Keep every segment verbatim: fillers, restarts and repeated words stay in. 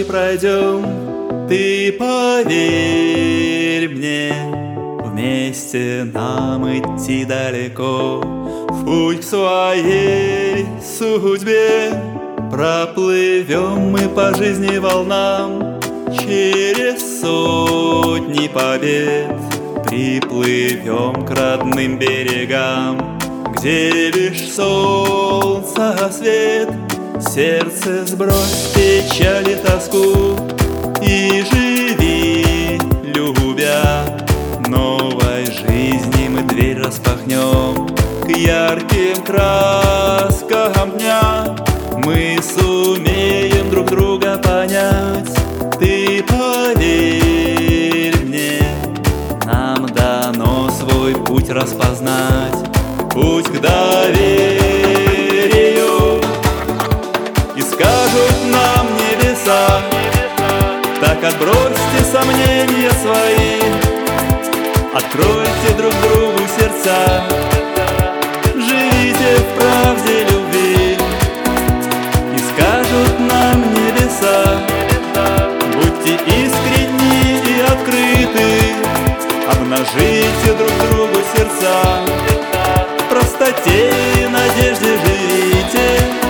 дороги пройдем. Ты поверь мне, вместе нам идти далеко, в путь к своей судьбе. Проплывем мы по жизни волнам, через сотни побед. Приплывем к родным берегам, где лишь солнце свет. Сердце сбрось печаль и тоску и живи, любя. Новой жизни мы дверь распахнем, к ярким краскам дня. Мы сумеем друг друга понять. Ты поверь мне, нам дано свой путь распознать, путь к доверию. И скажут нам небеса: так отбросьте сомнения свои, откройте друг другу сердца, живите в правде любви. И скажут нам небеса: будьте искренни и открыты, обнажите друг другу сердца, в простоте и надежде живите.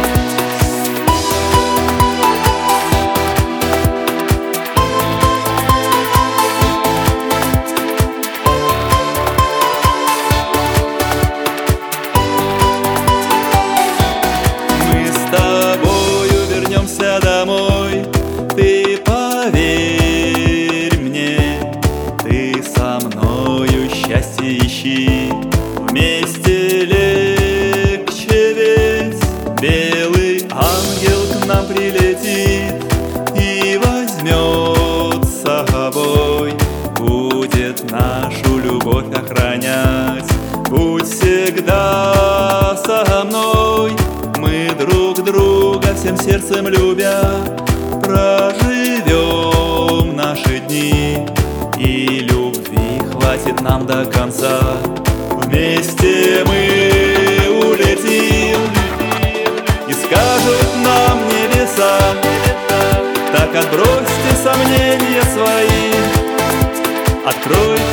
Домой, ты поверь мне, ты со мною счастье ищи, вместе легче ведь. Белый ангел к нам прилетит и возьмет с собой, будет нашу любовь охранять. Будь всегда со мной, мы друг друга всем сердцем любя, проживем наши дни, и любви хватит нам до конца. Вместе мы улетим, и скажут нам небеса: так отбросьте сомнения свои, откройте